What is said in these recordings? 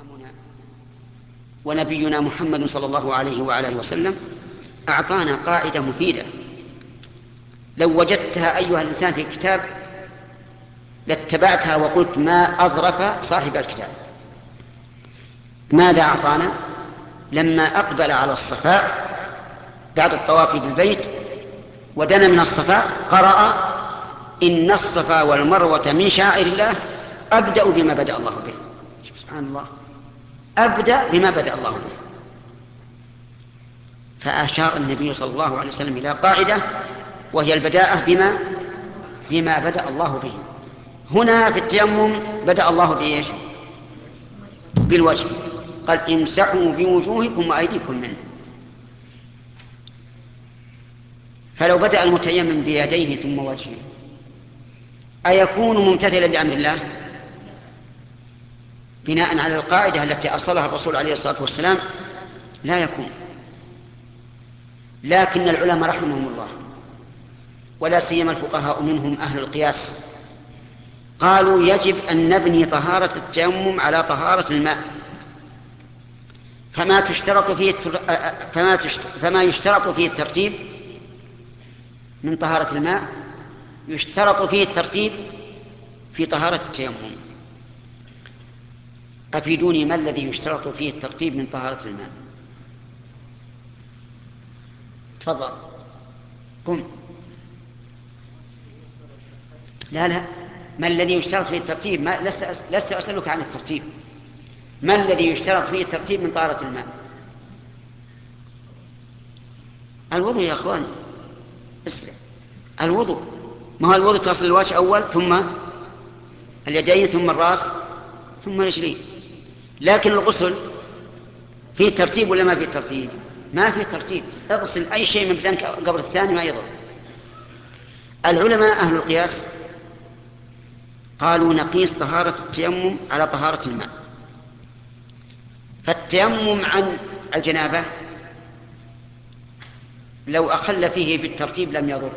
إمامنا ونبينا محمد صلى الله عليه وعلى آله وسلم أعطانا قاعدة مفيدة لو وجدتها أيها الإنسان في كتاب لاتبعتها وقلت ما أظرف صاحب الكتاب. ماذا أعطانا؟ لما أقبل على الصفاء بعد الطواف بالبيت ودنا من الصفاء قرأ إن الصفا والمروة من شعائر الله أبدأ بما بدأ الله به. سبحان الله، أبدأ بما بدأ الله به. فأشار النبي صلى الله عليه وسلم إلى قاعدة وهي البداءة بما بدأ الله به. هنا في التيمم بدأ الله بإيش؟ بالوجه، قال امسحوا بوجوهكم وأيديكم منه. فلو بدأ المتيمم بيديه ثم وجهه أيكون ممتثلا لأمر الله بناء على القاعدة التي أصلها الرسول عليه الصلاة والسلام؟ لا يكون. لكن العلماء رحمهم الله ولا سيما الفقهاء منهم أهل القياس قالوا يجب أن نبني طهارة التيمم على طهارة الماء. فما يشترط فيه الترتيب من طهارة الماء يشترط فيه الترتيب في طهارة التيمم. أفيدوني، ما الذي يشترط فيه الترتيب من طهارة الماء؟ تفضل قم. لا، ما الذي يشترط فيه الترتيب؟ لست أسألك عن الترتيب. ما الذي يشترط فيه الترتيب من طهارة الماء؟ الوضوء يا أخوان، اسلم. الوضوء، ما هو الوضوء تصل الوجه أول ثم اليدين ثم الرأس ثم الرجلين. لكن الغسل فيه ترتيب ولا ما فيه ترتيب؟ ما فيه ترتيب، اغسل أي شيء من بدنك قبل الثاني ما يضر. العلماء أهل القياس قالوا نقيس طهارة التيمم على طهارة الماء. فالتيمم عن الجنابة لو أخل فيه بالترتيب لم يضر،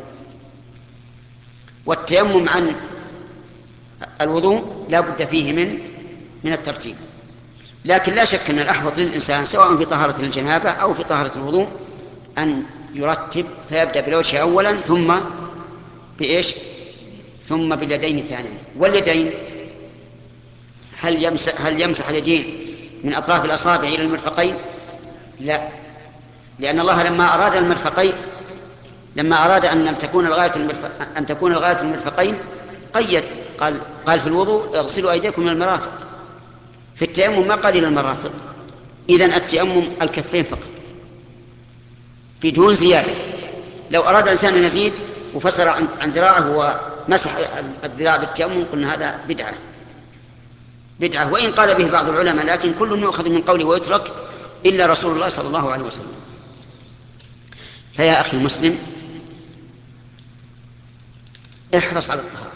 والتيمم عن الوضوء لا بد فيه من الترتيب. لكن لا شك أن الأحوط للإنسان سواء في طهارة الجنابة أو في طهارة الوضوء أن يرتب، فيبدأ بالوجه أولا ثم بإيش؟ ثم باليدين ثانيا. واليدين هل يمسح اليدين من أطراف الأصابع إلى المرفقين؟ لا، لأن الله لما أراد المرفقين، لما أراد أن تكون الغاية المرفقين قيد، قال في الوضوء اغسلوا أيديكم من المرافق. في التيمم ما قال إلى المرافق. إذن التيمم الكفين فقط بدون زيادة. لو أراد الإنسان أن يزيد وفسر عن ذراعه ومسح الذراع بالتيمم قلنا هذا بدعة، وإن قال به بعض العلماء، لكن كل يؤخذ من قوله ويترك إلا رسول الله صلى الله عليه وسلم. فيا أخي المسلم احرص على الطهارة،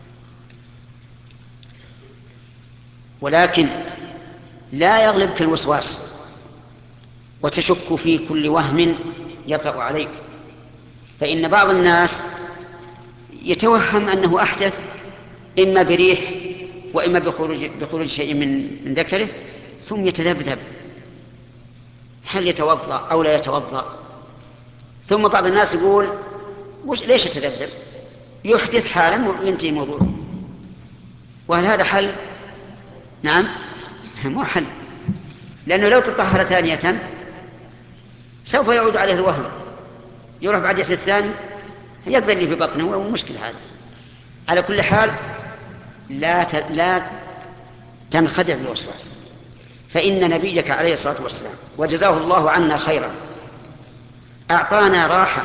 ولكن لا يغلبك الوسواس وتشك في كل وهم يطرأ عليك. فإن بعض الناس يتوهم أنه أحدث إما بريح وإما بخروج شيء من ذكره ثم يتذبذب هل يتوضأ أو لا يتوضأ. ثم بعض الناس يقول ليش يتذبذب؟ يحدث حالا وينتهي موضوعه. وهل هذا حل؟ نعم، مو حل، لأنه لو تطهر ثانية سوف يعود عليه الوهم، يروح بعد الثاني يقضي اللي في بطنه ومشكلة هذا. على كل حال لا تنخدع بالوسواس، فإن نبيك عليه الصلاة والسلام وجزاه الله عنا خيرا أعطانا راحة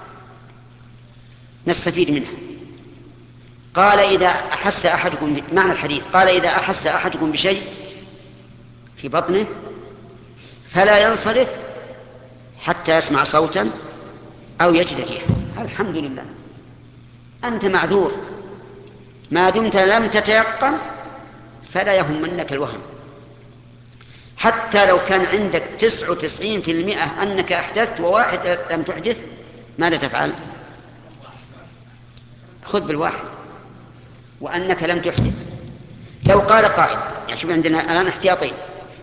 نستفيد منها. قال إذا أحس أحدكم، معنى الحديث قال إذا أحس أحدكم بشيء في بطنه فلا ينصرف حتى يسمع صوتا أو يجد ريحا. الحمد لله، أنت معذور ما دمت لم تتيقن، فلا يهمنك الوهم. حتى لو كان عندك 99% أنك أحدثت وواحد لم تحدث، ماذا تفعل؟ خذ بالواحد وأنك لم تحدث. لو قال قائل، يعني شوف عندنا الآن احتياطين،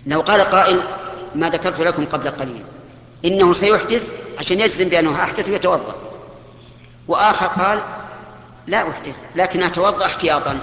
لو قال قائل ما ذكرت لكم قبل قليل إنه سيحدث عشان يجزم بأنه أحدث ويتوضأ، وآخر قال لا أحدث لكن أتوضأ احتياطا،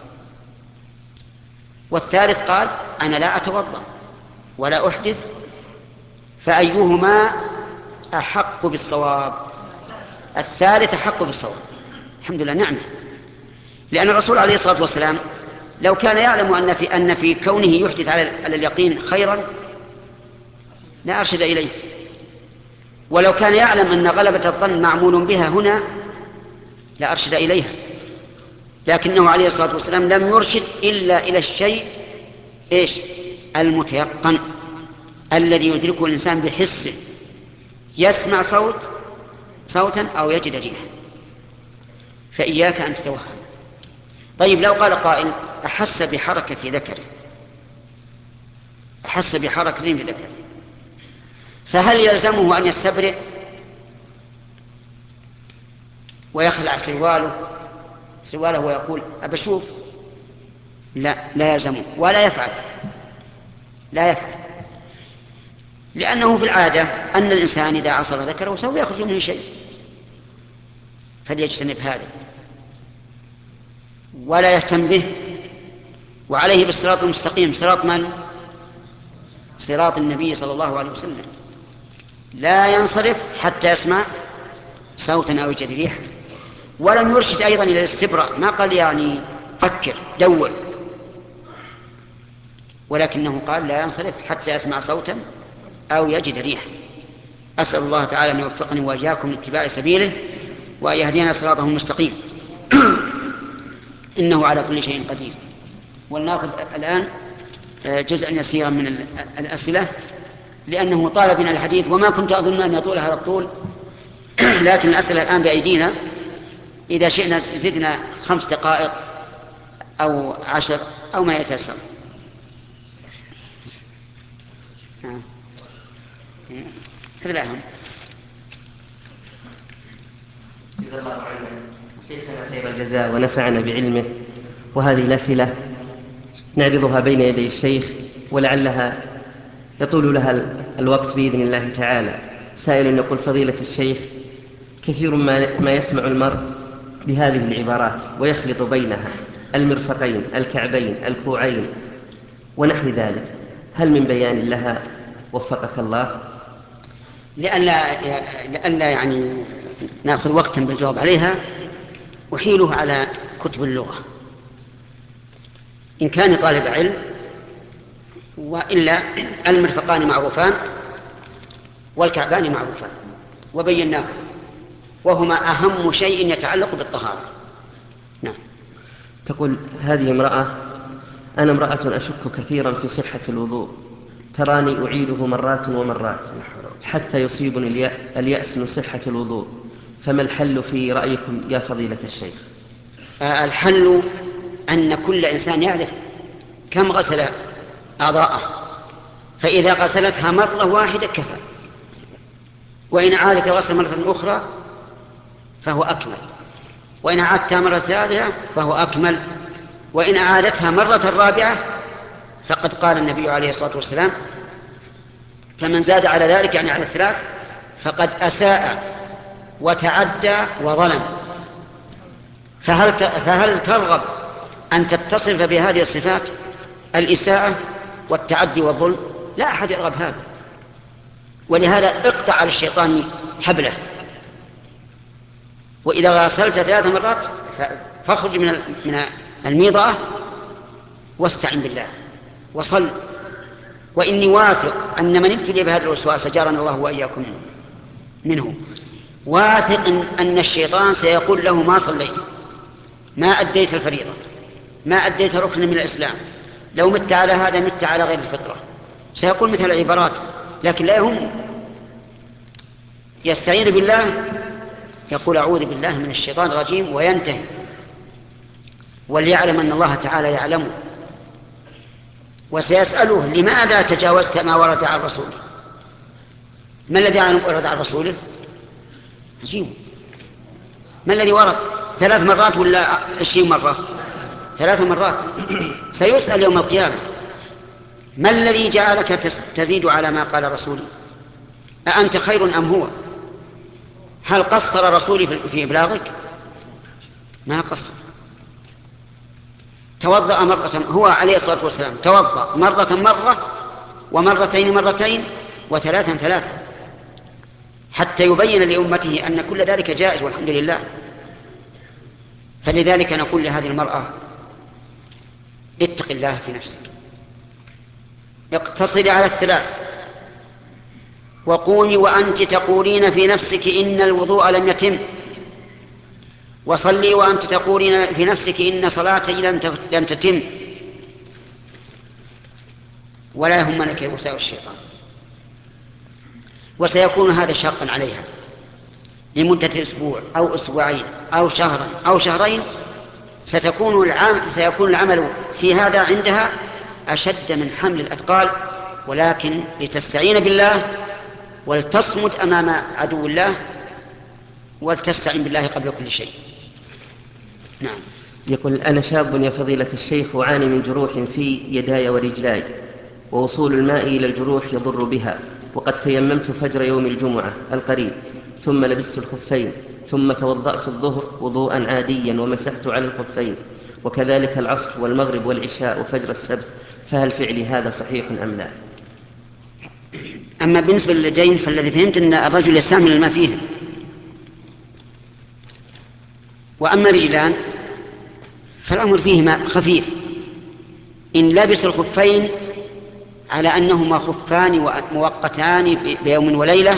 والثالث قال أنا لا أتوضأ ولا أحدث، فأيهما أحق بالصواب؟ الثالث أحق بالصواب. الحمد لله نعمة، لأن الرسول عليه الصلاة والسلام لو كان يعلم أن في كونه يحدث على اليقين خيرا لا أرشد إليه، ولو كان يعلم أن غلبة الظن معمول بها هنا لا أرشد إليها، لكنه عليه الصلاة والسلام لم يرشد إلا إلى الشيء إيش؟ المتيقن الذي يدركه الإنسان بحسه، يسمع صوتا أو يجد ريحا، فإياك أن تتوهم. طيب لو قال قائل أحس بحركة في ذكره، أحس بحركة في ذكره، فهل يلزمه أن يستبرئ ويخلع سرواله ويقول أبشوف؟ لا يلزمه ولا يفعل، لأنه في العادة أن الإنسان إذا عصر ذكره سوف يخرج منه شيء، فليجتنب هذا ولا يهتم به، وعليه بالصراط المستقيم. صراط من؟ صراط النبي صلى الله عليه وسلم، لا ينصرف حتى يسمع صوتا أو يجد ريحا. ولم يرشد أيضا إلى الاستبراء، ما قال يعني فكر دور، ولكنه قال لا ينصرف حتى يسمع صوتا أو يجد ريحا. أسأل الله تعالى أن يوفقني وإياكم لاتباع سبيله وأن يهدينا صراطه المستقيم إنه على كل شيء قدير. ولنأخذ الآن جزءا يسيرا من الأسئلة، لأنه طال بنا الحديث وما كنت أظن أن يطول هذا الطول لكن الأسئلة الآن بأيدينا، إذا شئنا زدنا 5 دقائق أو 10 أو ما يتيسر. هذا لا هم. جزا الله عنا شيخنا خير الجزاء ونفعنا بعلمه. وهذه الأسئلة نعرضها بين يدي الشيخ ولعلها يطول لها الوقت بإذن الله تعالى. سائل يقول: فضيلة الشيخ، كثير ما يسمع المرء بهذه العبارات ويخلط بينها المرفقين، الكعبين، الكوعين ونحو ذلك، هل من بيان لها وفقك الله؟ لأن يعني نأخذ وقتا بالجواب عليها، أحيله على كتب اللغة إن كان طالب علم، وإلا المرفقان معروفان والكعبان معروفان وبيناه، وهما أهم شيء يتعلق بالطهارة. نعم. تقول هذه امرأة: أنا امرأة أشك كثيرا في صحة الوضوء، تراني أعيده مرات ومرات حتى يصيبني اليأس من صحة الوضوء، فما الحل في رأيكم يا فضيلة الشيخ؟ الحل أن كل إنسان يعرف كم غسل أعضاءه، فإذا غسلتها مرة واحدة كفى، وإن عادت الغسل مرة أخرى فهو أكمل، وإن عادتها مرة ثالثة فهو أكمل، وإن أعادتها مرة رابعة فقد قال النبي عليه الصلاة والسلام: فمن زاد على ذلك يعني على 3 فقد أساء وتعدى وظلم. فهل ترغب أن تتصف بهذه الصفات، الإساءة والتعدي والظلم؟ لا أحد يرغب هذا، ولهذا اقطع على الشيطان حبله، وإذا غسلت 3 مرات فاخرج من الميضة واستعن بالله وصل. وإني واثق أن من ابتلي بهذا الوسواس جارنا الله وإياكم منه، واثق أن الشيطان سيقول له: ما صليت، ما أديت الفريضة، ما أديت ركنا من الإسلام، لو مت على هذا مت على غير الفطرة، سيقول مثل العبارات، لكن لا يهم، يستعين بالله، يقول: أعوذ بالله من الشيطان الرجيم، وينتهي. وليعلم أن الله تعالى يعلمه، وسيسأله: لماذا تجاوزت ما ورد عن رسوله؟ ما الذي ورد عن رسوله؟ عجيب، ما الذي ورد؟ 3 مرات ولا 20 مرة؟ 3 مرات. سيسأل يوم القيامة. ما الذي جعلك تزيد على ما قال رسولي؟ أأنت خير أم هو؟ هل قصر رسولي في إبلاغك؟ ما قصر. توضأ مرة، هو عليه الصلاة والسلام توضأ مرة ومرتين مرتين وثلاثا ثلاثا، حتى يبين لأمته أن كل ذلك جائز والحمد لله. فلذلك نقول لهذه المرأة: اتق الله في نفسك، اقتصري على الثلاث، وقومي وأنت تقولين في نفسك إن الوضوء لم يتم، وصلي وأنت تقولين في نفسك إن صلاتي لم تتم، ولا يهمنك وساوس الشيطان. وسيكون هذا شاقا عليها لمدة أسبوع أو أسبوعين أو شهرا أو شهرين، سيكون العمل في هذا عندها أشد من حمل الأثقال، ولكن لتستعين بالله ولتصمد أمام عدو الله ولتستعين بالله قبل كل شيء. نعم. يقول: أنا شاب يا فضيلة الشيخ أعاني من جروح في يداي ورجلاي، ووصول الماء إلى الجروح يضر بها، وقد تيممت فجر يوم الجمعة القريب، ثم لبست الخفين، ثم توضأت الظهر وضوءا عاديا ومسحت على الخفين، وكذلك العصر والمغرب والعشاء وفجر السبت، فهل فعلي هذا صحيح أم لا؟ أما بالنسبة لليدين فالذي فهمت أن الرجل يستعمل الماء فيه. وأما الرجلان فالأمر فيهما خفيف، إن لبس الخفين على أنهما خفان مؤقتان بيوم وليلة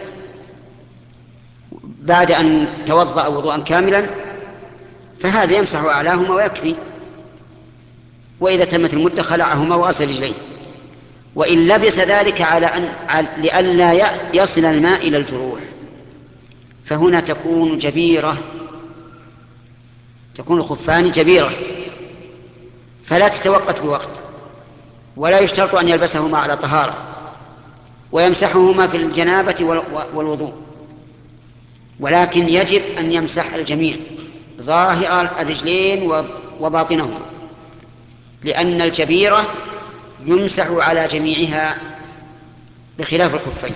بعد أن توضأ وضوءا كاملا، فهذا يمسح أعلاهما ويكفي، وإذا تمت المدة خلعهما وغسل رجليه. وإن لبس ذلك لئلا يصل الماء إلى الجروح، فهنا تكون الخفان جبيرة، فلا تتوقت بوقت، ولا يشترط أن يلبسهما على طهارة، ويمسحهما في الجنابة والوضوء، ولكن يجب أن يمسح الجميع ظاهر الرجلين وباطنهما، لأن الجبيرة يمسح على جميعها بخلاف الخفين.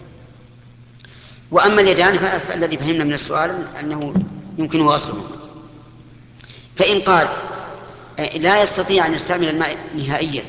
وأما اليدان فالذي فهمنا من السؤال أنه يمكن غسلهما. فإن قال لا يستطيع أن يستعمل الماء نهائيا،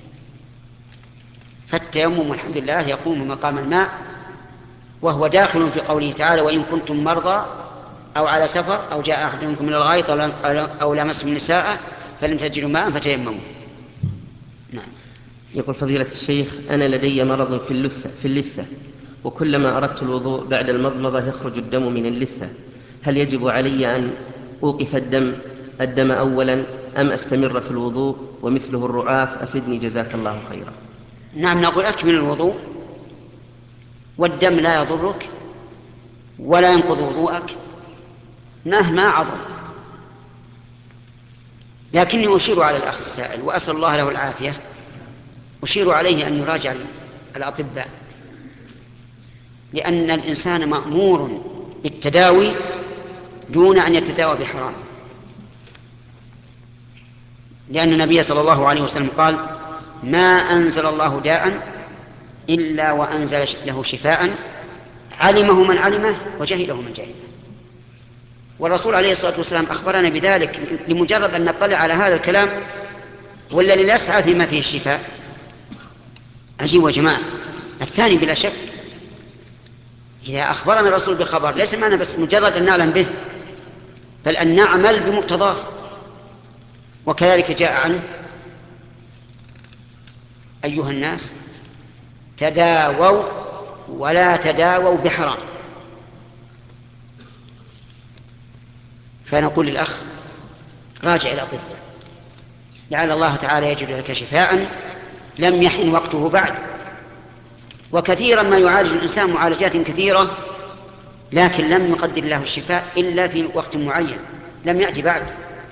فالتيمم والحمد لله يقوم مقام الماء، وهو داخل في قوله تعالى: وإن كنتم مرضى أو على سفر أو جاء أحد منكم من الغائط أو لمستم النساء فلم تجدوا ماء فتيمموا. نعم. يقول: فضيلة الشيخ، أنا لدي مرض في اللثة، وكلما أردت الوضوء بعد المضمضة يخرج الدم من اللثة، هل يجب علي أن أوقف الدم أولا أم أستمر في الوضوء ومثله الرعاف؟ أفدني جزاك الله خيرا. نعم، نقول أكمل الوضوء، والدم لا يضرك ولا ينقض وضوءك مهما عظم. لكني أشير على الأخ السائل وأسأل الله له العافية، أشير عليه أن يراجع الأطباء، لأن الإنسان مأمور بالتداوي دون أن يتداوى بحرام، لأن النبي صلى الله عليه وسلم قال: ما أنزل الله داء إلا وأنزل له شفاء علمه من علمه وجهله من جهله. والرسول عليه الصلاة والسلام أخبرنا بذلك لمجرد أن نطلع على هذا الكلام ولا لنسعى فيما فيه الشفاء. عجيب يا جماعة. الثاني بلا شك إذا أخبرنا الرسول بخبر ليس معنا بس مجرد أن نعلم به، بل أن نعمل بمقتضاه. وكذلك جاء عنه: أيها الناس تداووا ولا تداووا بحرام. فنقول للأخ: راجع الأطباء لعل الله تعالى يجد لك شفاء لم يحن وقته بعد. وكثيرا ما يعالج الإنسان معالجات كثيرة لكن لم يقدر له الشفاء إلا في وقت معين لم يأتي بعد.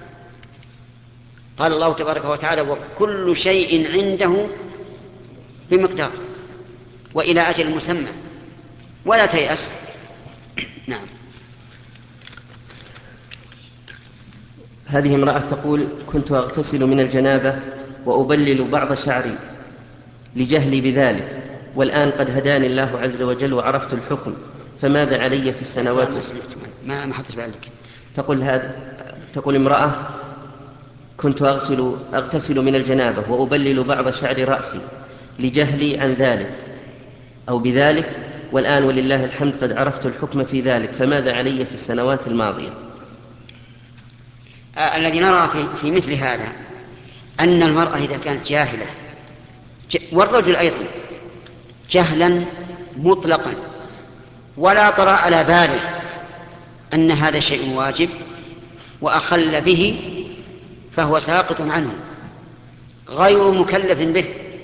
قال الله تبارك وتعالى: وكل شيء عنده بمقدار وإلى أجل مسمى ولا تيأس. نعم. هذه امرأة تقول: كنت أغتسل من الجنابة وأبلل بعض شعري لجهلي بذلك، والآن قد هداني الله عز وجل وعرفت الحكم، فماذا علي في السنوات؟ ما حطيت بالك. تقول امرأة: كنت أغتسل من الجنابة وأبلل بعض شعر رأسي لجهلي عن ذلك أو بذلك، والآن ولله الحمد قد عرفت الحكم في ذلك، فماذا علي في السنوات الماضية؟ الذي نرى في مثل هذا أن المرأة إذا كانت جاهلة، والرجل أيضا جهلا مطلقا، ولا طرأ على باله أن هذا شيء واجب وأخل به، فهو ساقط عنه غير مكلف به،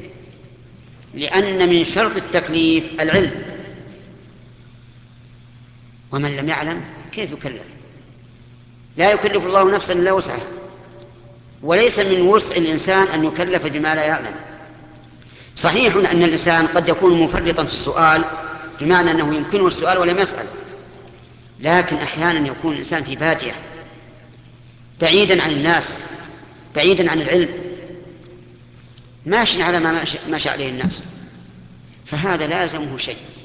لأن من شرط التكليف العلم، ومن لم يعلم كيف يكلف؟ لا يكلف الله نفسا إلا وسعها، وليس من وسع الإنسان أن يكلف بما لا يعلم. صحيح أن الإنسان قد يكون مفرطا في السؤال، بمعنى أنه يمكنه السؤال ولم يسأل، لكن أحيانا يكون الإنسان في بادية بعيدا عن الناس، بعيدا عن العلم، ماشي على ما ماشي عليه الناس، فهذا لازمه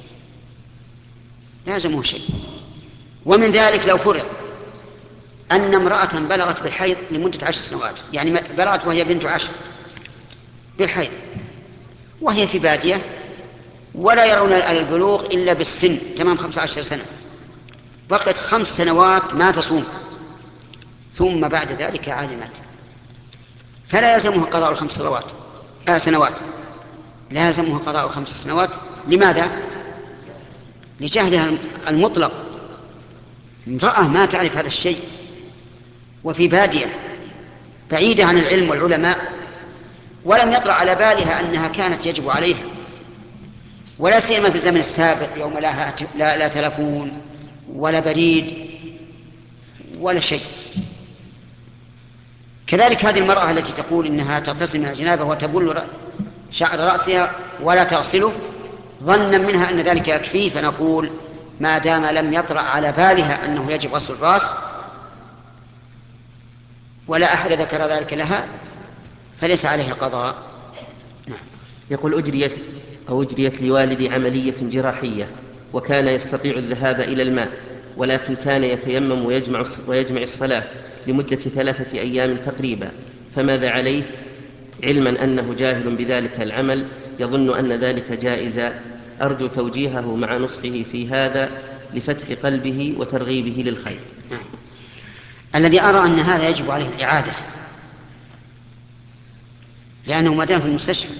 شيء. ومن ذلك لو فرض أن امرأة بلغت بالحيض لمدة 10 سنوات، يعني بلغت وهي بنت 10 بالحيض، وهي في بادية ولا يرون البلوغ إلا بالسن، تمام 15 سنة، بقيت 5 سنوات ما تصوم، ثم بعد ذلك علمت، فلا يلزمها قضاء 5 سنوات، لازمها قضاء 5 سنوات. لماذا؟ لجهلها المطلق. امرأة ما تعرف هذا الشيء وفي بادية بعيدة عن العلم والعلماء، ولم يطرأ على بالها أنها كانت يجب عليها، ولا سيما في الزمن السابق يوم لا تلفون ولا بريد ولا شيء. كذلك هذه المرأة التي تقول إنها تغتسل من الجنابة وتبل شعر رأسها ولا تغسله ظنا منها أن ذلك يكفيه، فنقول ما دام لم يطرأ على بالها أنه يجب غسل الرأس ولا أحد ذكر ذلك فليس عليها قضاء. نعم. يقول: أجريت لوالدي عملية جراحية، وكان يستطيع الذهاب إلى الماء، ولكن كان يتيمم ويجمع الصلاة لمدة 3 أيام تقريبا، فماذا عليه؟ علما أنه جاهل بذلك العمل، يظن أن ذلك جائزا، أرجو توجيهه مع نصحه في هذا لفتح قلبه وترغيبه للخير. الذي أرى أن هذا يجب عليه الإعادة، لأنه ما دام في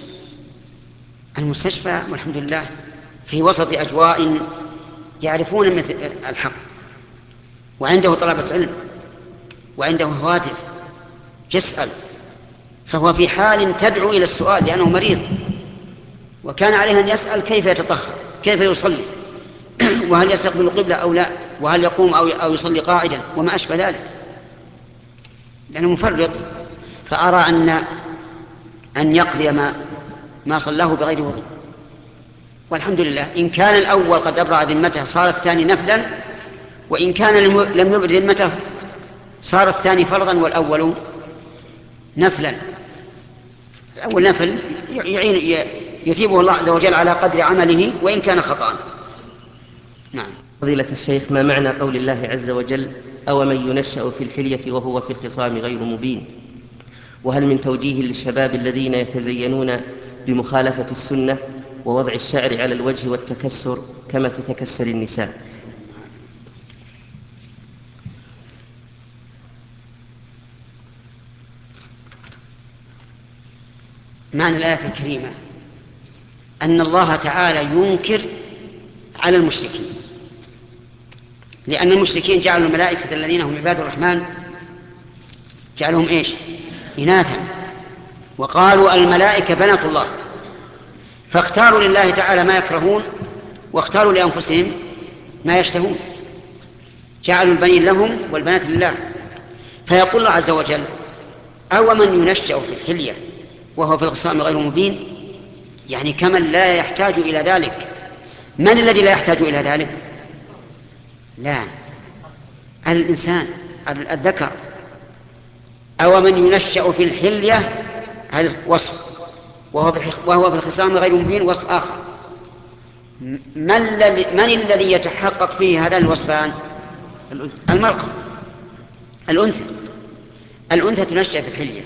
المستشفى والحمد لله في وسط أجواء يعرفون مثل الحق، وعنده طلبة علم وعنده هواتف يسأل، فهو في حال تدعو إلى السؤال لأنه مريض، وكان عليه أن يسأل كيف يتطهر، كيف يصلي، وهل يستقبل القبلة أو لا، وهل يقوم أو يصلي قاعدا، وما أشبه ذلك، لأنه مفرط. فأرى أن يقضي ما صلاه بغير وضوء، والحمد لله. إن كان الأول قد أبرأ ذمته صار الثاني نفلا، وإن كان لم يبرأ ذمته صار الثاني فرضا والأول نفلا. الأول نفل يثيبه الله عز وجل على قدر عمله وإن كان خطأ. نعم. فضيلة الشيخ، ما معنى قول الله عز وجل: أومن ينشأ في الحلية وهو في الخصام غير مبين؟ وهل من توجيه للشباب الذين يتزينون بمخالفة السنة ووضع الشعر على الوجه والتكسر كما تتكسر النساء؟ معنى الآية الكريمة أن الله تعالى ينكر على المشركين، لأن المشركين جعلوا الملائكة الذين هم عباد الرحمن جعلهم إيش؟ إناثا، وقالوا الملائكة بنات الله، فاختاروا لله تعالى ما يكرهون واختاروا لأنفسهم ما يشتهون، جعلوا البنين لهم والبنات لله. فيقول الله عز وجل: أو من ينشأ في الحلية وهو في الخصام غير مبين، يعني كمن لا يحتاج إلى ذلك. من الذي لا يحتاج إلى ذلك؟ لا، الإنسان الذكر. أو من ينشأ في الحلية، هذا وصف، وهو في الخصام غير مبين وصف آخر. من الذي يتحقق فيه هذان الوصفان؟ المرأة، الأنثى تنشأ في الحلية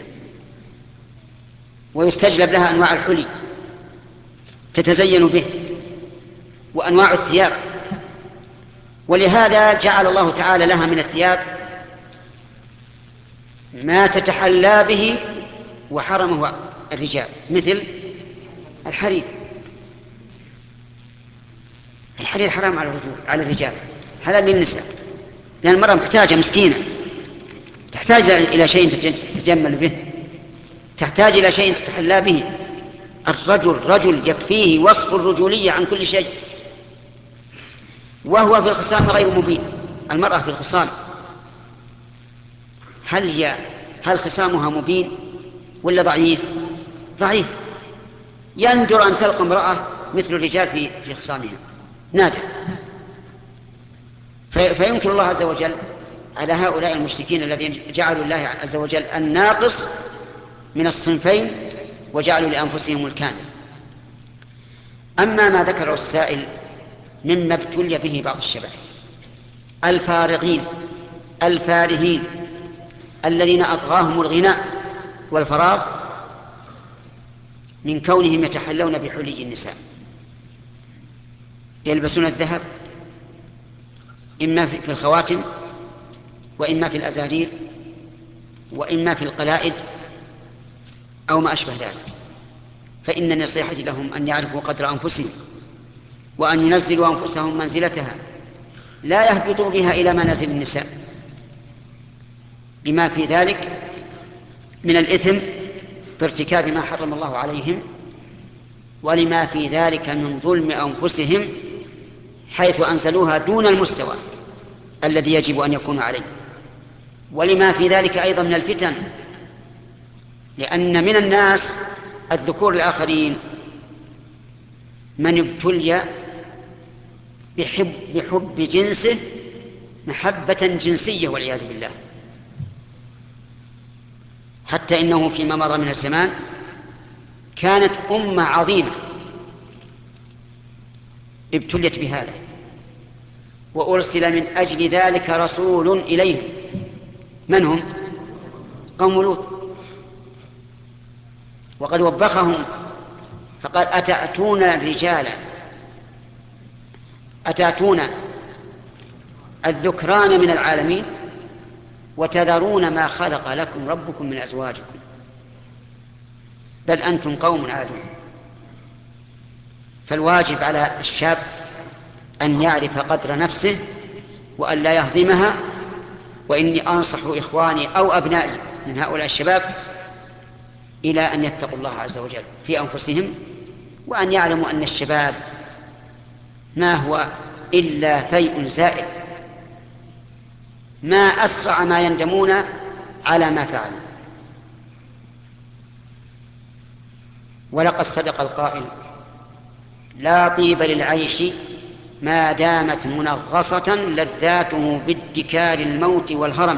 ويستجلب لها أنواع الحلي تتزين به وأنواع الثياب، ولهذا جعل الله تعالى لها من الثياب ما تتحلى به وحرمه الرجال، مثل الحرير. الحرير حرام على الرجال، حلال للنساء، لأن المرأة محتاجة مسكينة، تحتاج إلى شيء تتجمل به، تحتاج إلى شيء تتحلى به. الرجل يكفيه وصف الرجولية عن كل شيء، وهو في الخصام غير مبين. المرأة في الخصام هل خصامها مبين ولا ضعيف؟ ضعيف. يندر أن تلقى امرأة مثل الرجال في خصامها، نادر. فينكر الله عز وجل على هؤلاء المشركين الذين جعلوا الله عز وجل الناقص من الصنفين وجعلوا لأنفسهم الكامل. أما ما ذكره السائل مما ابتلي به بعض الشباب الفارهين الذين أطغاهم الغناء والفراغ من كونهم يتحلون بحلي النساء، يلبسون الذهب إما في الخواتم وإما في الأزارير وإما في القلائد أو ما أشبه ذلك. فإن النصيحة لهم أن يعرفوا قدر أنفسهم وأن ينزلوا أنفسهم منزلتها، لا يهبطوا بها إلى منازل النساء، لما في ذلك من الإثم بارتكاب ما حرم الله عليهم، ولما في ذلك من ظلم أنفسهم حيث أنزلوها دون المستوى الذي يجب أن يكون عليه، ولما في ذلك أيضا من الفتن، لأن من الناس الذكور الآخرين من ابتلي بحب جنسه محبة جنسية والعياذ بالله، حتى إنه فيما مضى من الزمان كانت أمة عظيمة ابتليت بهذا، وأرسل من أجل ذلك رسول إليهم. من هم؟ قوم لوط. وقد وبخهم فقال أتأتون الذكران من العالمين وتذرون ما خلق لكم ربكم من أزواجكم بل أنتم قوم عادون. فالواجب على الشاب أن يعرف قدر نفسه وأن لا يهضمها. وإني أنصح إخواني أو أبنائي من هؤلاء الشباب إلى أن يتقوا الله عز وجل في أنفسهم، وأن يعلموا أن الشباب ما هو إلا فيء زائل، ما أسرع ما يندمون على ما فعلوا. ولقد صدق القائل: لا طيب للعيش ما دامت منغصة لذاته بادكار الموت والهرم.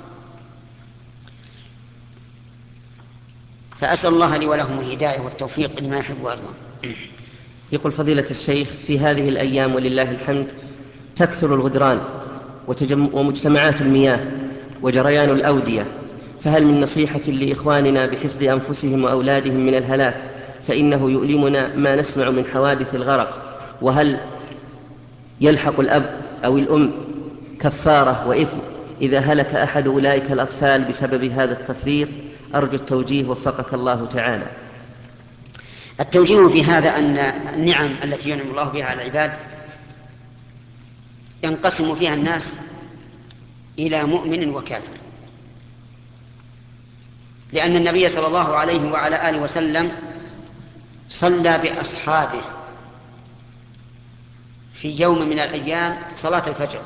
فأسأل الله لي ولهم الهداية والتوفيق لما يحب ويرضى. يقول فضيلة الشيخ: في هذه الأيام ولله الحمد تكثر الغدران ومجتمعات المياه وجريان الأودية، فهل من نصيحة لإخواننا بحفظ أنفسهم وأولادهم من الهلاك؟ فإنه يؤلمنا ما نسمع من حوادث الغرق. وهل يلحق الأب أو الأم كفارة وإثم إذا هلك أحد أولئك الأطفال بسبب هذا التفريط؟ أرجو التوجيه وفقك الله تعالى. التوجيه في هذا أن النعم التي ينعم الله بها على العباد ينقسم فيها الناس إلى مؤمن وكافر، لأن النبي صلى الله عليه وعلى آله وسلم صلى بأصحابه في يوم من الأيام صلاة الفجر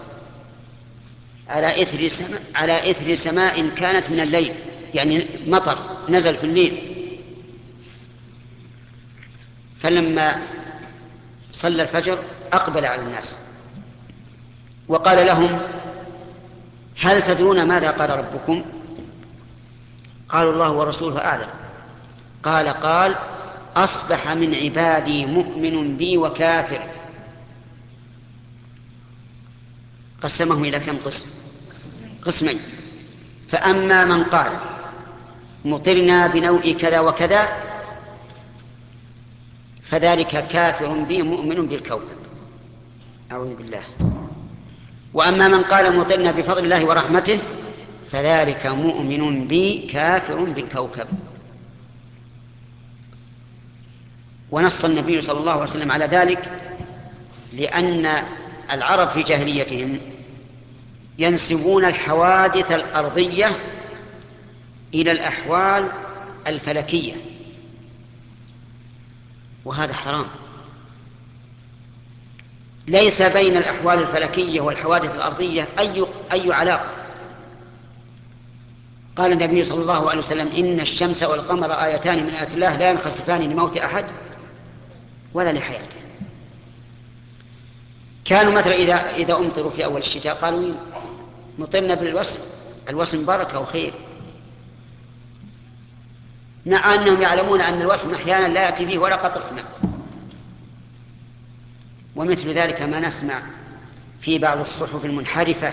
على إثر سماء كانت من الليل، يعني مطر نزل في الليل. فلما صلى الفجر أقبل على الناس وقال لهم: هل تدرون ماذا قال ربكم؟ قالوا: الله ورسوله أعلم. قال: أصبح من عبادي مؤمن بي وكافر. قسمهم إلى كم قسم؟ قسمين. فأما من قال مطرنا بنوء كذا وكذا فذلك كافر بي مؤمن بالكوكب، أعوذ بالله. وأما من قال مطرنا بفضل الله ورحمته فذلك مؤمن بي كافر بالكوكب. ونص النبي صلى الله عليه وسلم على ذلك لأن العرب في جاهليتهم ينسبون الحوادث الأرضية إلى الأحوال الفلكية، وهذا حرام. ليس بين الأحوال الفلكية والحوادث الأرضية أي علاقة. قال النبي صلى الله عليه وسلم: إن الشمس والقمر آيتان من آيات الله لا ينخسفان لموت أحد ولا لحياته. كانوا مثلا إذا أمطروا في أول الشتاء قالوا مطرنا بالوسم، الوسم بركة وخير، مع أنهم يعلمون أن الوسم أحيانا لا يأتي فيه ولا قطرة ماء. ومثل ذلك ما نسمع في بعض الصحف المنحرفة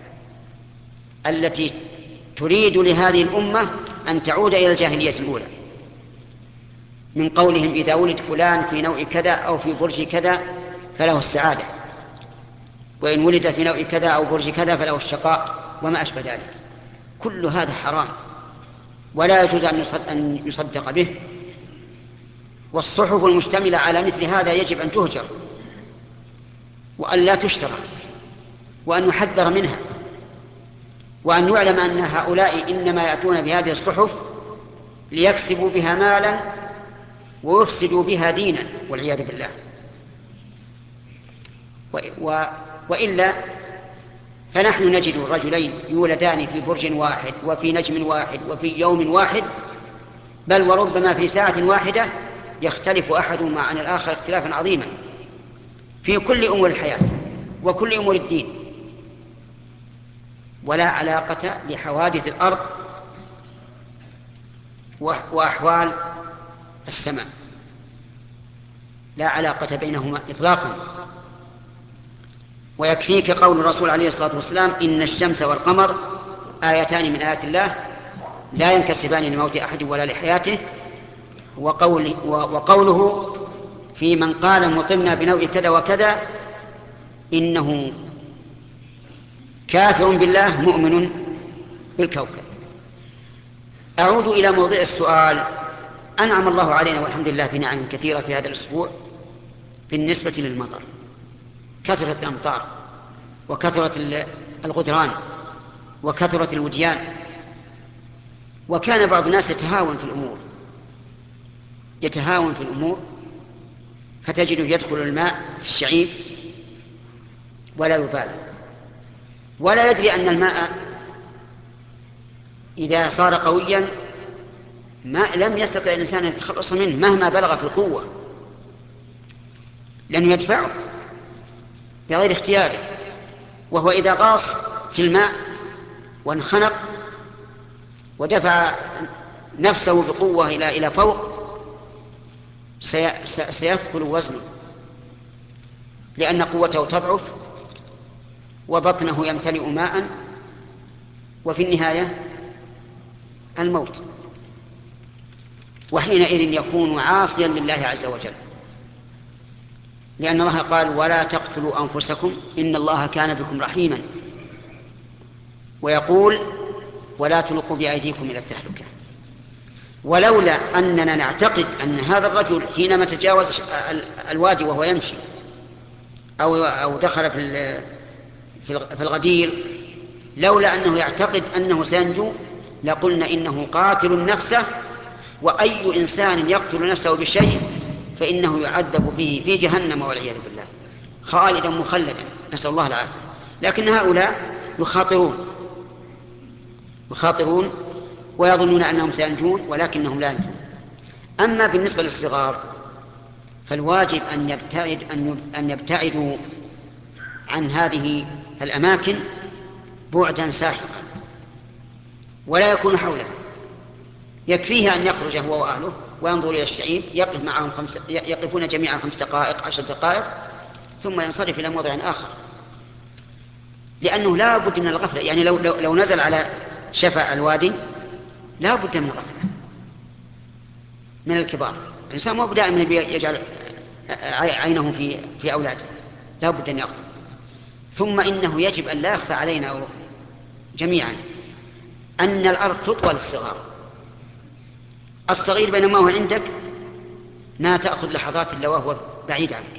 التي تريد لهذه الأمة أن تعود إلى الجاهلية الأولى، من قولهم: إذا ولد فلان في نوع كذا أو في برج كذا فله السعادة، وإن ولد في نوع كذا أو برج كذا فله الشقاء، وما أشبه ذلك. كل هذا حرام ولا يجوز أن يصدق به. والصحف المشتملة على مثل هذا يجب أن تهجر وأن لا تشترى، وأن يحذر منها، وأن يعلم أن هؤلاء إنما يأتون بهذه الصحف ليكسبوا بها مالا ويفسدوا بها دينا والعياذ بالله. وإلا فنحن نجد رجلين يولدان في برج واحد وفي نجم واحد وفي يوم واحد، بل وربما في ساعة واحدة يختلف أحدهما عن الآخر اختلافا عظيما في كل أمور الحياة وكل أمور الدين، ولا علاقة لحوادث الأرض وأحوال السماء، لا علاقة بينهما إطلاقا. ويكفيك قول الرسول عليه الصلاة والسلام: إن الشمس والقمر آيتان من آيات الله لا ينكسفان لموت أحد ولا لحياته. وقوله في من قال مطرنا بنوع كذا وكذا إنه كافر بالله مؤمن بالكوكب. أعود إلى موضوع السؤال. أنعم الله علينا والحمد لله بنعم كثيرة في هذا الأسبوع بالنسبة للمطر، كثرة الأمطار وكثرة الغدران وكثرة الوديان. وكان بعض الناس يتهاون في الأمور فتجده يدخل الماء في الشعيب ولا يبالي، ولا يدري أن الماء إذا صار قويا لم يستطع الإنسان أن يتخلص منه مهما بلغ في القوة، لأنه يدفعه بغير اختياره. وهو إذا غاص في الماء وانخنق ودفع نفسه بقوة إلى فوق سيثقل وزنه، لأن قوته تضعف وبطنه يمتلئ ماء، وفي النهاية الموت. وحينئذ يكون عاصيا لله عز وجل، لأن الله قال: ولا تقتلوا أنفسكم إن الله كان بكم رحيما. ويقول: ولا تلقوا بأيديكم إلى التهلكة. ولولا أننا نعتقد أن هذا الرجل حينما تجاوز الوادي وهو يمشي أو دخل في الغدير، لولا أنه يعتقد أنه سينجو لقلنا إنه قاتل نفسه، وأي إنسان يقتل نفسه بشيء فإنه يعذب به في جهنم والعياذ بالله خالدا مخلدا، نسأل الله العافية. لكن هؤلاء يخاطرون ويظنون أنهم سينجون ولكنهم لا ينجون. أما بالنسبة للصغار فالواجب أن يبتعدوا عن هذه الأماكن بعدا ساحقا ولا يكون حولها، يكفيه أن يخرج هو وأهله وينظر إلى الشعيب يقفون جميعا 5 دقائق 10 دقائق ثم ينصرف إلى موضع آخر، لأنه لا بد من الغفلة. يعني لو نزل على شفا الوادي لا بد من الغفلة من الكبار. الإنسان مو دائما يجعل عينه في أولاده، لا بد أن يغفل. ثم إنه يجب أن لا يخفى علينا جميعا أن الأرض تطوى للصغار. الصغير بينما هو عندك ما تأخذ لحظات إلا وهو بعيد عنك،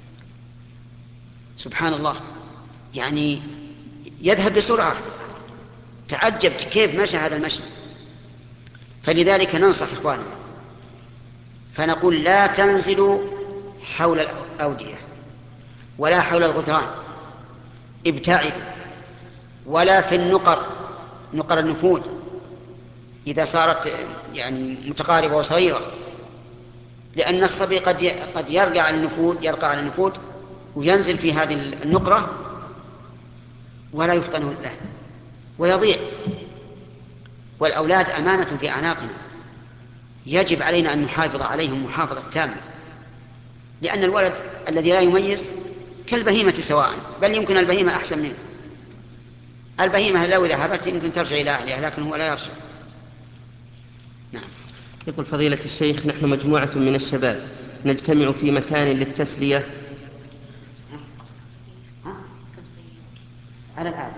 سبحان الله، يعني يذهب بسرعة، تعجب كيف مشى هذا المشي. فلذلك ننصح إخواننا فنقول لا تنزلوا حول الأودية ولا حول الغدران، ابتعدوا، ولا في نقر النفود إذا صارت يعني متقاربة وصغيرة، لأن الصبي قد يرقع على النفود وينزل في هذه النقرة ولا يفطن له ويضيع. والأولاد أمانة في أعناقنا، يجب علينا أن نحافظ عليهم محافظة تامة، لأن الولد الذي لا يميز كالبهيمة سواء، بل يمكن البهيمة أحسن منه. البهيمة لو ذهبت يمكن ترجع إلى أهلها، لكن هو لا يرجع. نعم. يقول فضيلة الشيخ: نحن مجموعة من الشباب نجتمع في مكان للتسلية. على العادة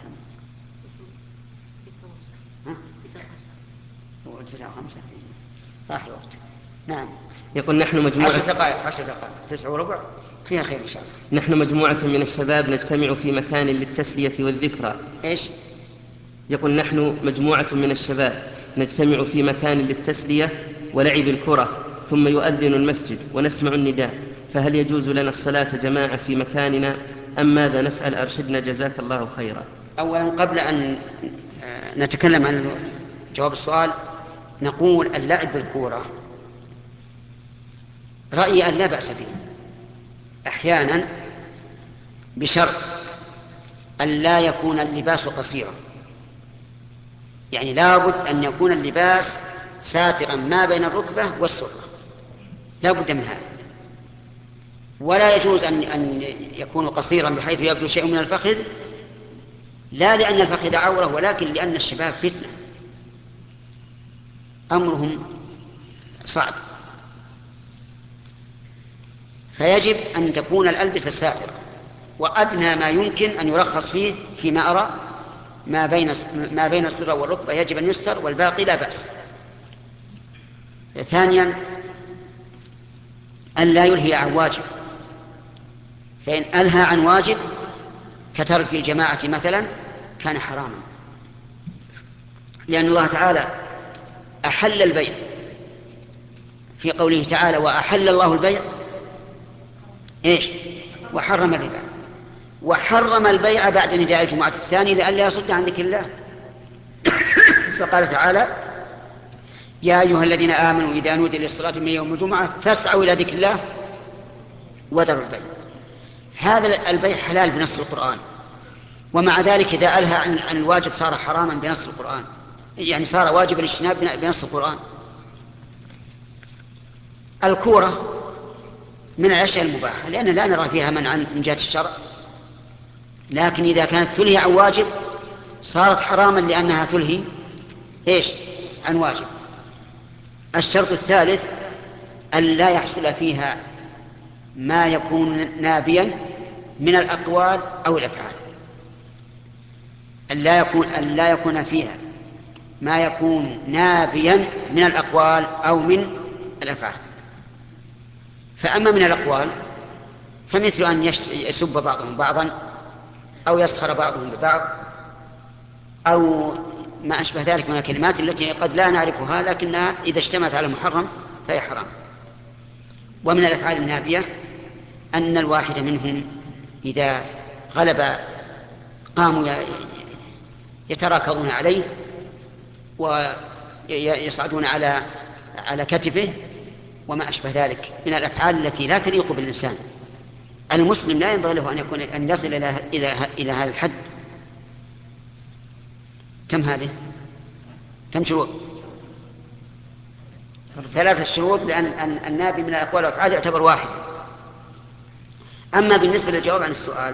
هو 9:05 راح الوقت. نعم. يقول نحن مجموعة 10 دقائق 9:15 فيها خير إن شاء الله. نحن مجموعة من الشباب نجتمع في مكان للتسلية والذكرى. إيش؟ يقول نحن مجموعة من الشباب نجتمع في مكان للتسلية ولعب الكرة، ثم يؤذن المسجد ونسمع النداء، فهل يجوز لنا الصلاة جماعة في مكاننا أم ماذا نفعل؟ أرشدنا جزاك الله خيرا. أولا قبل أن نتكلم عن جواب السؤال نقول اللعب بالكورة رأيي أن لا بأس به أحيانا، بشرط أن لا يكون اللباس قصيرا. يعني لا بد أن يكون اللباس ساترا ما بين الركبة والسرة، لا بد من هذا. ولا يجوز أن يكون قصيرا بحيث يبدو شيء من الفخذ، لا لأن الفخذ عورة ولكن لأن الشباب فتنة، أمرهم صعب، فيجب أن تكون الألبسة ساترة. وأدنى ما يمكن أن يرخص فيه فيما أرى ما بين السرة والركبة يجب أن يستر، والباقي لا بأس. ثانيا أن لا يلهي عن واجب، فإن ألهى عن واجب كترك الجماعة مثلا كان حراما، لأن الله تعالى أحل البيع في قوله تعالى: وأحل الله البيع إيش؟ وحرم الربا. وحرم البيع بعد نداء الجمعة الثاني لئلا يصد عن ذكر الله. فقال تعالى: يا أيها الذين آمنوا إذا نودي للصلاة من يوم الجمعة فاسعوا إلى ذكر الله وذروا البيع. هذا البيع حلال بنص القرآن، ومع ذلك إذا ألهى عن الواجب صار حراما بنص القرآن، يعني صار واجب الاجتناب بنص القرآن. الكورة من الأشياء المباحة لأن لا نرى فيها منعا من جهة الشرع، لكن إذا كانت تلهي عن واجب صارت حراما لأنها تلهي إيش؟ عن واجب. الشرط الثالث أن لا يحصل فيها ما يكون نابيا من الأقوال أو الأفعال، أن لا يكون فيها ما يكون نابيا من الأقوال أو من الأفعال. فأما من الأقوال فمثل أن يسب بعضهم بعضا أو يسخر بعضهم ببعض أو ما أشبه ذلك من الكلمات التي قد لا نعرفها لكنها إذا اجتمعت على المحرم فهي حرام. ومن الأفعال النابية أن الواحد منهم إذا غلب قاموا يتراكضون عليه ويصعدون على كتفه وما أشبه ذلك من الأفعال التي لا تليق بالإنسان. المسلم لا ينبغي له أن يصل إلى هذا الحد. كم هذه؟ كم شروط؟ ثلاثة شروط، لأن النابي من الأقوال والأفعال يعتبر واحد. أما بالنسبة للجواب عن السؤال،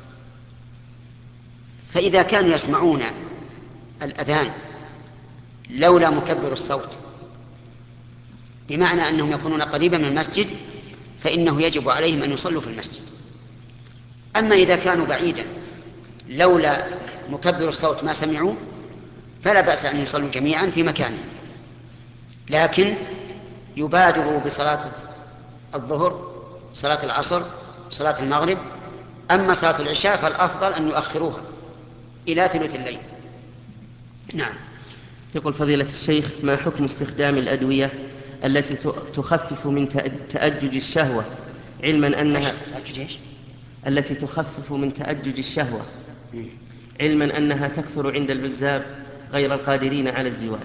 فإذا كانوا يسمعون الأذان لولا مكبر الصوت، بمعنى أنهم يكونون قريبا من المسجد، فإنه يجب عليهم أن يصلوا في المسجد. أما إذا كانوا بعيدا لولا مكبر الصوت ما سمعوا، فلا بأس أن يصلوا جميعا في مكانهم، لكن يبادروا بصلاة الظهر، صلاة العصر، صلاة المغرب. أما صلاة العشاء فالأفضل أن يؤخروها إلى ثلث الليل. نعم. يقول فضيلة الشيخ: ما حكم استخدام الأدوية التي تخفف من تأجج الشهوة، علما أنها التي تخفف من تأجج الشهوة، علما أنها تكثر عند العزاب غير القادرين على الزواج؟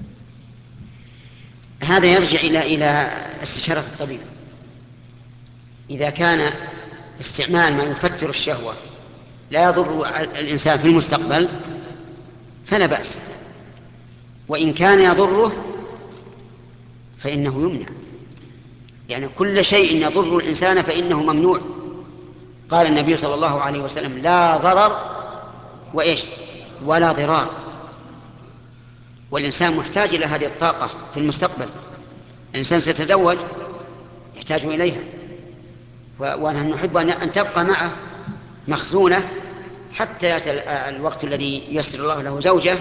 هذا يرجع إلى استشارة الطبيب. إذا كان استعمال ما يفتر الشهوة لا يضر الإنسان في المستقبل فلا بأس، وإن كان يضره فإنه يمنع، يعني كل شيء يضر الإنسان فإنه ممنوع. قال النبي صلى الله عليه وسلم: لا ضرر ولا ضرار. والإنسان محتاج إلى هذه الطاقة في المستقبل. الإنسان سيتزوج يحتاج إليها، ونحن نحب أن تبقى معه مخزونة حتى يأتي الوقت الذي يسر الله له زوجة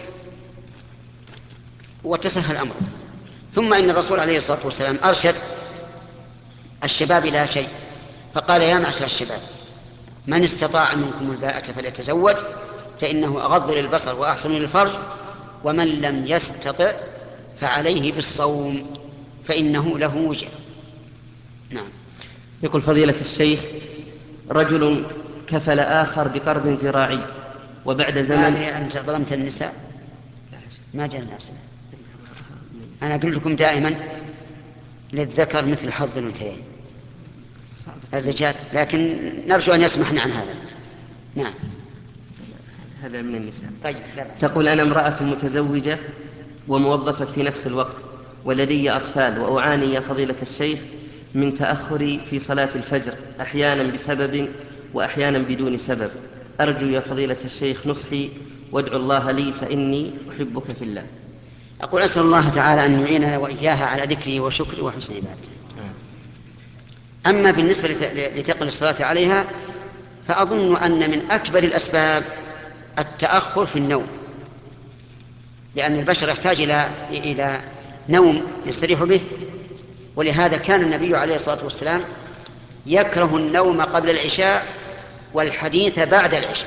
وتسهل أمره. ثم إن الرسول عليه الصلاة والسلام أرشد الشباب إلى شيء، فقال: يا معشر الشباب، من استطاع منكم الباءة فليتزوج، فإنه أغض للبصر وأحسن للفرج، ومن لم يستطع فعليه بالصوم فإنه له وجه. نعم. يقول فضيلة الشيخ: رجل كفل آخر بقرض زراعي، وبعد زمن... أنت ظلمت النساء؟ ما جاء الناس. أنا أقول لكم دائما: للذكر مثل حظ الأنثيين الرجال، لكن نرجو أن يسمحنا عن هذا. نعم. هذا من النساء. طيب. تقول: أنا امرأة متزوجة وموظفة في نفس الوقت، ولدي أطفال، وأعاني يا فضيلة الشيخ من تأخري في صلاة الفجر، أحيانا بسبب وأحيانا بدون سبب. أرجو يا فضيلة الشيخ نصحي، وادعو الله لي فإني أحبك في الله. أقول: أسأل الله تعالى أن يعيننا وإياها على ذكره وشكره وحسن عبادته. أما بالنسبة لثقل الصلاة عليها، فأظن أن من أكبر الأسباب التأخر في النوم، لأن البشر يحتاج إلى نوم يستريح به. ولهذا كان النبي عليه الصلاة والسلام يكره النوم قبل العشاء والحديث بعد العشاء.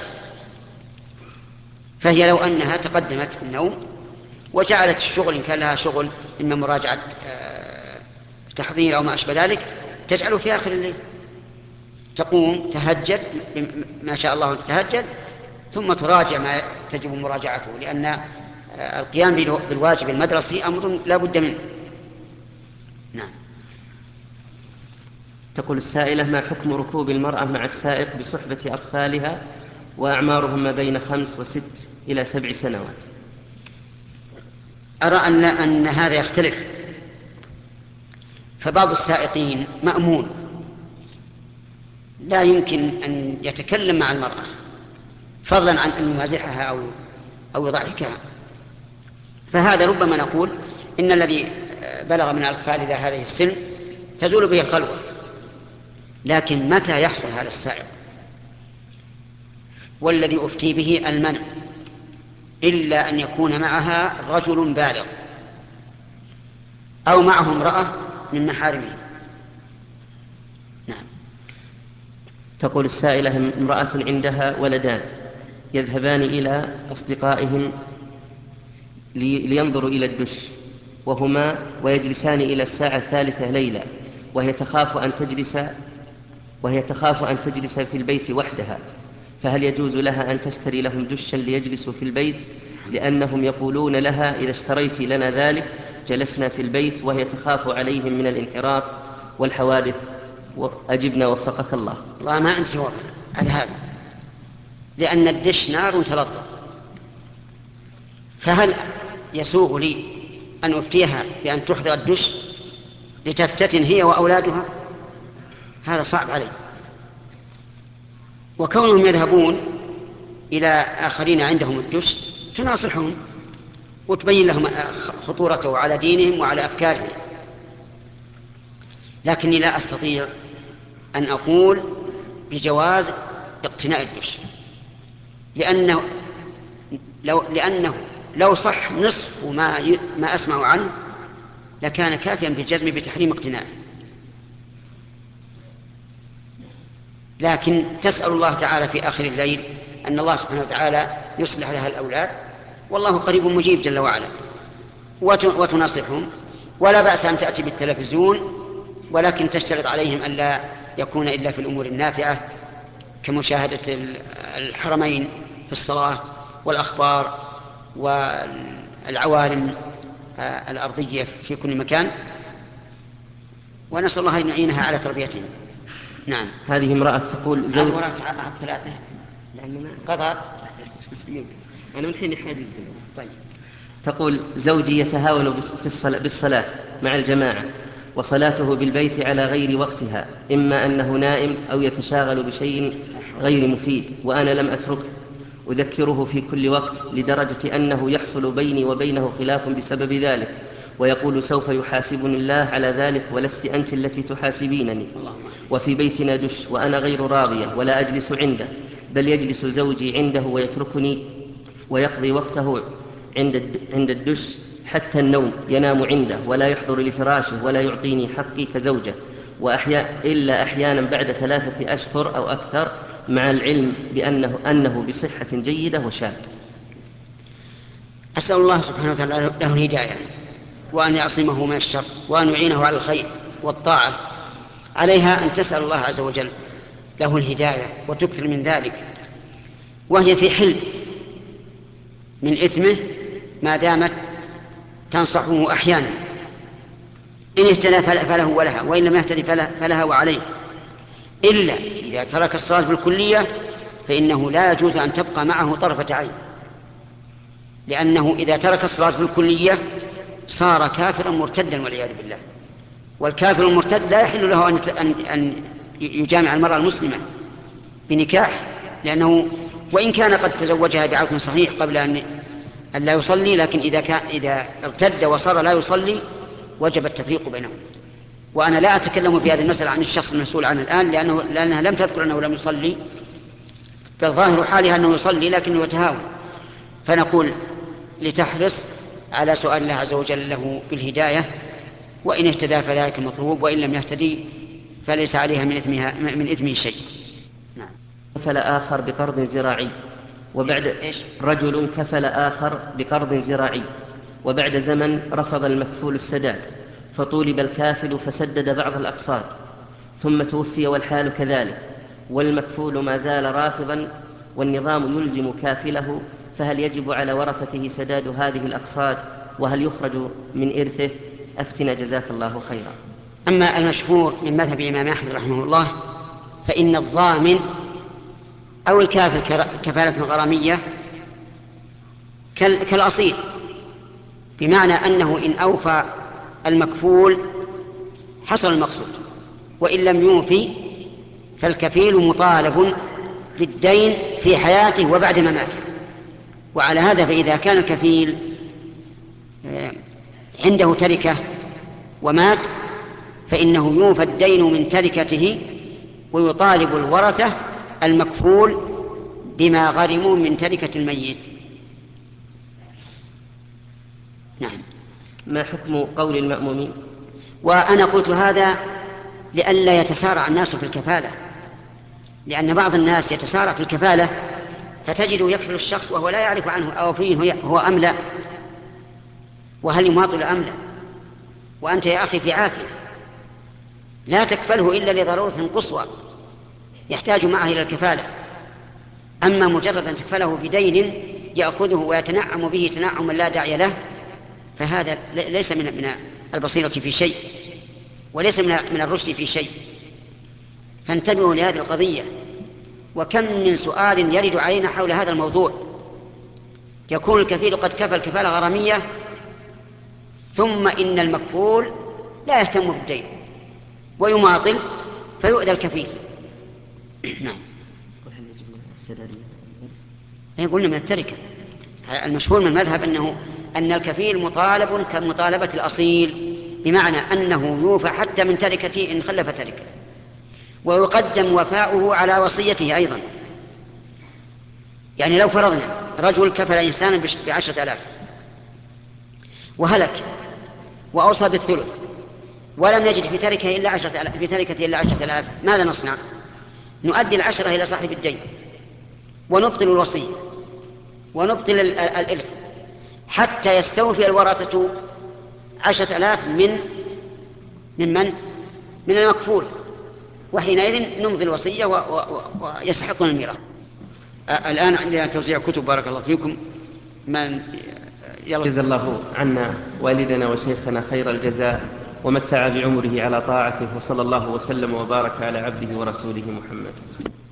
فهي لو أنها تقدمت في النوم وجعلت الشغل، إن كان لها شغل إما مراجعة تحضير أو ما أشبه ذلك، تجعله في آخر الليل، تقوم تهجد ما شاء الله أن تتهجد، ثم تراجع ما تجب مراجعته، لأن القيام بالواجب المدرسي أمر لا بد منه. نعم. تقول السائلة: ما حكم ركوب المرأة مع السائق بصحبة أطفالها وأعمارهم ما بين 5 و6 إلى 7 سنوات؟ أرى أن هذا يختلف. فبعض السائقين مأمون لا يمكن أن يتكلم مع المرأة، فضلا عن أن يمازحها أو يضحكها، فهذا ربما نقول إن الذي بلغ من الأطفال إلى هذه السن تزول به الخلوة. لكن متى يحصل هذا السائق؟ والذي أفتي به المنع، إلا أن يكون معها رجل بالغ أو معه امرأة من محارمه. نعم. تقول السائلة: امرأة عندها ولدان يذهبان إلى أصدقائهم لينظروا إلى الدش، ويجلسان إلى الساعة 3 ليلة، وهي تخاف أن تجلس في البيت وحدها، فهل يجوز لها أن تشتري لهم دشا ليجلسوا في البيت؟ لأنهم يقولون لها: إذا اشتريت لنا ذلك جلسنا في البيت، وهي تخاف عليهم من الانحراف والحوادث. أجبنا وفقك الله. والله ما عندي جواب على هذا، لأن الدش نار تلظى، فهل يسوغ لي أن أفتيها بأن تحضر الدش لتفتتن هي وأولادها؟ هذا صعب علي. وكونهم يذهبون إلى آخرين عندهم الدش تناصحهم وتبين لهم خطورته على دينهم وعلى أفكارهم. لكني لا أستطيع أن أقول بجواز اقتناء الدش، لأنه لو صح نصف ما أسمع عنه لكان كافيا بالجزم بتحريم اقتناعه. لكن تسأل الله تعالى في آخر الليل أن الله سبحانه وتعالى يصلح لها الأولاد، والله قريب مجيب جل وعلا، وتناصحهم. ولا بأس أن تأتي بالتلفزيون، ولكن تشترط عليهم أن لا يكون إلا في الأمور النافعة كمشاهدة الحرمين في الصلاة والأخبار والعوالم الأرضية في كل مكان، ونسأل الله أن يعينها على تربيتهم. نعم. هذه امرأة تقول زوج عاد ثلاثة لأننا قضى. أنا من حين حاجز. طيب. تقول زوجي يتهاون بالصلاة مع الجماعة، وصلاته بالبيت على غير وقتها، إما أنه نائم أو يتشاغل بشيء غير مفيد، وأنا لم أتركه، أذكره في كل وقت، لدرجة أنه يحصل بيني وبينه خلاف بسبب ذلك، ويقول سوف يحاسبني الله على ذلك ولست أنت التي تحاسبينني. وفي بيتنا دش وأنا غير راضية ولا أجلس عنده، بل يجلس زوجي عنده ويتركني ويقضي وقته عند الدش حتى النوم، ينام عنده ولا يحضر لفراشه ولا يعطيني حقي كزوجة، إلا أحيانا بعد 3 أشهر أو أكثر، مع العلم أنه بصحة جيدة وشاب. أسأل الله سبحانه وتعالى له الهداية، وأن يعصمه من الشر، وأن يعينه على الخير والطاعة. عليها أن تسأل الله عز وجل له الهداية وتكثر من ذلك، وهي في حل من إثمه ما دامت تنصحه أحيانا. إن اهتدى فله ولها، وإن لم يهتدي فلها وعليه. إلا إذا ترك الصلاة بالكلية فإنه لا يجوز أن تبقى معه طرفة عين، لأنه إذا ترك الصلاة بالكلية صار كافرا مرتدا والعياذ بالله. والكافر المرتد لا يحل له أن يجامع المرأة المسلمة بنكاح، لأنه وإن كان قد تزوجها بعقد صحيح قبل أن لا يصلي، لكن إذا ارتد وصار لا يصلي وجب التفريق بينهم. وأنا لا أتكلم في هذه المسألة عن الشخص المسؤول عنه الآن، لأنها لم تذكر أنه لم يصلي، بل ظاهر حالها أنه يصلي لكنه يتهاون. فنقول لتحرص على سؤال الله عز وجل له بالهداية، وإن اهتدى فذلك المطلوب، وإن لم يهتدي فليس عليها من إثمه شيء. نعم. كفل آخر بقرض زراعي إيش؟ رجل كفل آخر بقرض زراعي، وبعد زمن رفض المكفول السداد، فطولب الكافل فسدد بعض الأقساط، ثم توفي والحال كذلك، والمكفول ما زال رافضا، والنظام يلزم كافله، فهل يجب على ورثته سداد هذه الأقساط؟ وهل يخرج من إرثه؟ أفتنا جزاك الله خيرا. أما المشهور من مذهب الإمام أحمد رحمه الله فإن الضامن أو الكافل كفالة غرامية كالأصيل، بمعنى أنه إن أوفى المكفول حصل المقصود، وإن لم يوفي فالكفيل مطالب بالدين في حياته وبعد مماته. وعلى هذا فإذا كان الكفيل عنده تركة ومات فإنه يوفى الدين من تركته، ويطالب الورثة المكفول بما غرموا من تركة الميت. نعم. ما حكم قول المأمومين؟ وأنا قلت هذا لئلا يتسارع الناس في الكفالة، لأن بعض الناس يتسارع في الكفالة فتجد يكفل الشخص وهو لا يعرف عنه أو فيه هو أم لا، وهل يماطل أم لا. وأنت يا أخي في عافية، لا تكفله إلا لضرورة قصوى يحتاج معه إلى الكفالة. أما مجرد أن تكفله بدين يأخذه ويتنعم به تنعما لا داعي له، فهذا ليس من البصيرة في شيء، وليس من الرشد في شيء. فانتبهوا لهذه القضية. وكم من سؤال يرد علينا حول هذا الموضوع، يكون الكفيل قد كفل كفالة غرامية ثم إن المكفول لا يهتم بالدين ويماطل فيؤذى الكفيل. نعم. قلنا من التركة. المشهور من المذهب أن الكفيل مطالب كمطالبة الأصيل، بمعنى أنه يوفى حتى من تركته إن خلف تركه، ويقدم وفاؤه على وصيته أيضا. يعني لو فرضنا رجل كفل إنسانا ب10,000 وهلك وأوصى بالثلث ولم نجد في تركته إلا 10,000، ماذا نصنع؟ نؤدي 10 إلى صاحب الدين ونبطل الوصية ونبطل الإرث حتى يستوفي الورثة 10,000 من المكفول، وحينئذ نمضي الوصية ويستحقون الميراث. الآن عندنا توزيع كتب، بارك الله فيكم. من جزا الله عنا والدنا وشيخنا خير الجزاء ومتع بعمره على طاعته، وصلى الله وسلم وبارك على عبده ورسوله محمد.